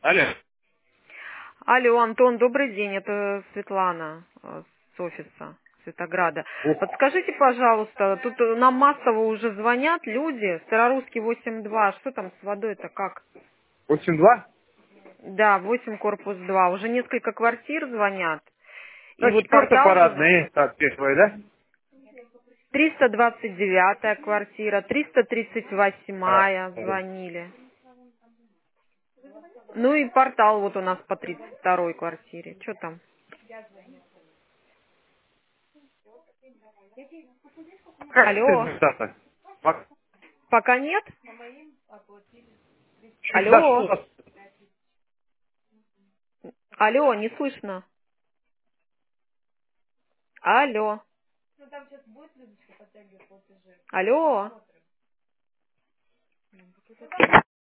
Алло. Алло, Антон, добрый день. Это Светлана с офиса Светограда. Подскажите, пожалуйста, тут нам массово уже звонят люди. Старорусский 8.2. Что там с водой-то как? 8-2? Да, 8 корпус 2. Уже несколько квартир звонят. И Ну, вот четвертый портал же наш. парадный, так, первый, да? 329-я квартира, А, 338-я звонили. Ну и портал вот у нас по 32-й квартире. Что там? как Алло, результаты? пока нет? Чуть Алло, зашло. алло, не слышно. Алло, алло.